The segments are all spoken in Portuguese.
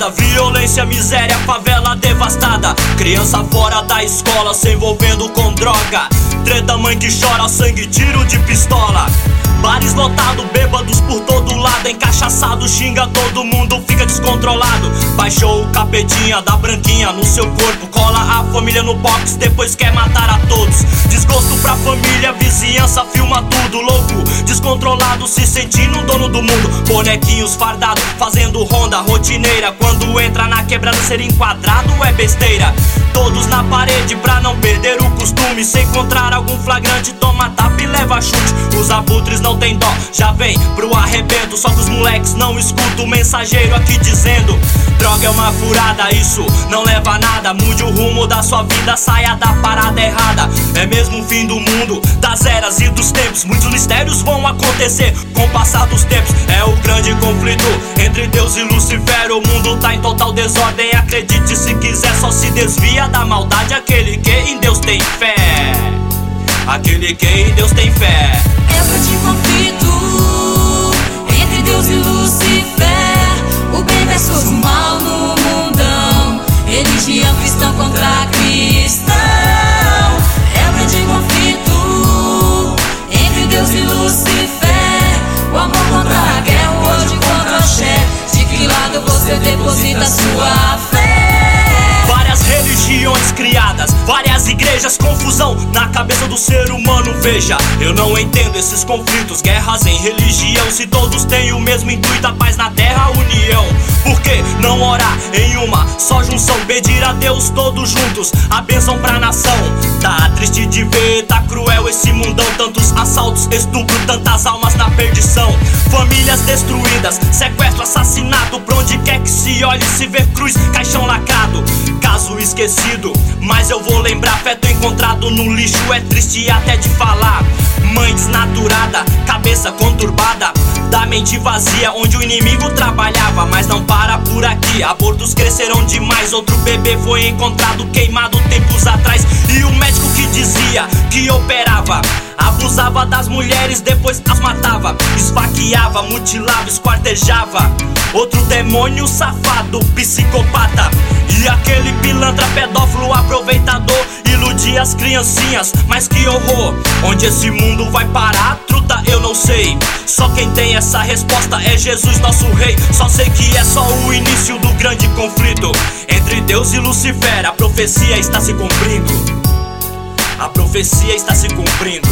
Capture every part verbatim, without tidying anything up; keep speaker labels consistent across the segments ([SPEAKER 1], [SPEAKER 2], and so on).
[SPEAKER 1] estrada, violência, miséria, favela devastada. Criança fora da escola se envolvendo com droga. Treta, mãe que chora, sangue, tiro de pistola. Bares lotados, bêbados por todo lado, encaixaçado, xinga todo mundo, fica descontrolado. Baixou o capetinha da branquinha no seu corpo, cola a família no box, depois quer matar a todos. Desgosto pra família, vizinhança, filma tudo. Louco, descontrolado, se sentindo dono do mundo. Bonequinhos fardados, fazendo ronda rotineira. Quando entra na quebrada, ser enquadrado é besteira. Todos na parede pra não perder o costume. Se encontrar algum flagrante, toma tapa e leva chute. Os abutres não tem dó, já vem pro arrebento. Só que os moleques não escutam o mensageiro aqui dizendo: droga é uma furada, isso não leva a nada. Mude o rumo da sua vida, saia da parada errada. É mesmo o fim do mundo, das eras e dos tempos. Muitos mistérios vão acontecer com o passar dos tempos. É o grande conflito entre Deus e Lucifer. O mundo tá em total desordem, acredite se quiser. Só se desvia da maldade aquele que em Deus tem fé. Aquele que em Deus tem fé.
[SPEAKER 2] É o grande conflito entre Deus e Lucifer. O bem versus o mal no mundão. Religião cristã contra cristão. É o grande conflito entre Deus e Lucifer. O amor contra a guerra, o ódio contra a axé. De que lado você deposita sua fé?
[SPEAKER 1] Várias religiões criadas, várias igrejas, confusão na cabeça do ser humano. Veja, eu não entendo esses conflitos, guerras em religião. Se todos têm o mesmo intuito, a paz na terra, a união. Por que não orar em uma só junção? Pedir a Deus todos juntos a bênção pra nação. Tá triste de ver, tá cruel esse mundão. Tantos assaltos, estupro, tantas almas na perdição. Famílias destruídas, sequestro, assassinato. Pra onde quer que se olhe, se vê cruz, caixão lacrado. Caso esquecido, mas eu vou lembrar. Feto encontrado no lixo, é triste até de falar. Mãe desnaturada, cabeça conturbada, da mente vazia, onde o inimigo trabalhava. Mas não para por aqui, abortos cresceram demais. Outro bebê foi encontrado queimado tempos atrás. E o médico que dizia que operava abusava das mulheres, depois as matava. Esfaqueava, mutilava, esquartejava. Outro demônio safado, psicopata. E aquele pilantra pedófilo aproveitador iludia as criancinhas, mas que horror. Onde esse mundo vai parar, truta, eu não sei. Só quem tem essa resposta é Jesus, nosso rei. Só sei que é só o início do grande conflito entre Deus e Lucifer. A profecia está se cumprindo. A profecia está se cumprindo.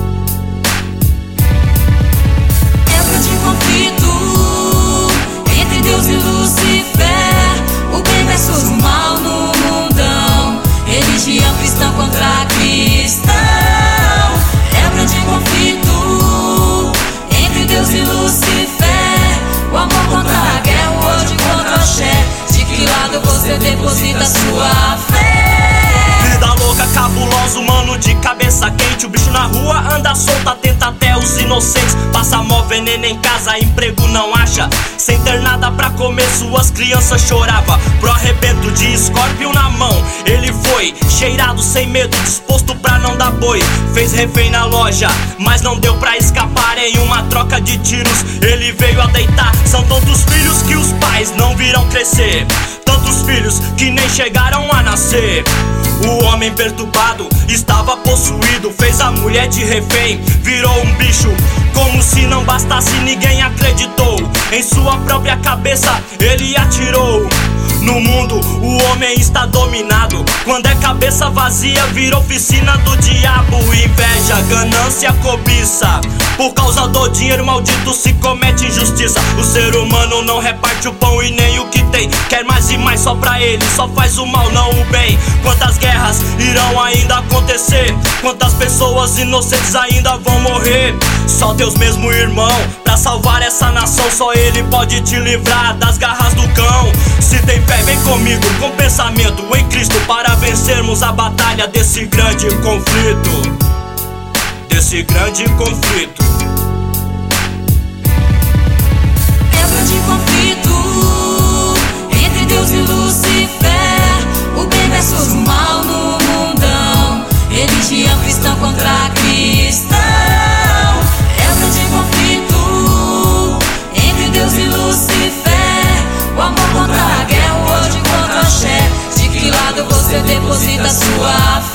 [SPEAKER 2] É o grande conflito entre Deus e Lucifer. O bem versus o mal no mundão. Religião cristã contra cristão. É o grande conflito entre Deus e Lucifer. O amor contra a guerra, o ódio contra a axé. De que lado você deposita sua fé?
[SPEAKER 1] Vida louca, cabuloso, mano de cabeça quente. O bicho na rua anda solto, atenta até os inocentes. Passa mó veneno em casa, emprego não acha. Sem ter nada pra comer, suas crianças choravam. Pro arrebento de escorpião na mão, ele foi cheirado sem medo, disposto pra não dar boi. Fez refém na loja, mas não deu pra escapar. Em uma troca de tiros, ele veio a deitar. São tantos filhos que os pais não viram crescer, tantos filhos que nem chegaram a nascer. O homem perturbado estava possuído, fez a mulher de refém, virou um bicho. Como se não bastasse, ninguém acreditou. Em sua própria cabeça ele atirou. No mundo o homem está dominado. Quando é cabeça vazia, vira oficina do diabo. Inveja, ganância, cobiça. Por causa do dinheiro maldito se comete injustiça. O ser humano não reparte o pão e nem o que tem. Quer mais e mais só pra ele, só faz o mal, não o bem. Quantas guerras irão ainda acontecer? Quantas pessoas inocentes ainda vão morrer? Só Deus mesmo, irmão, pra salvar essa nação. Só Ele pode te livrar das garras do cão. Se tem fé, vem comigo com pensamento em Cristo, para vencermos a batalha desse grande conflito. Desse grande conflito.
[SPEAKER 2] É o grande conflito entre Deus e Lucifer. O bem versus o mal no mundão. Religião cristã contra cristão. É o grande conflito entre Deus e Lucifer. O amor contra a guerra, da sua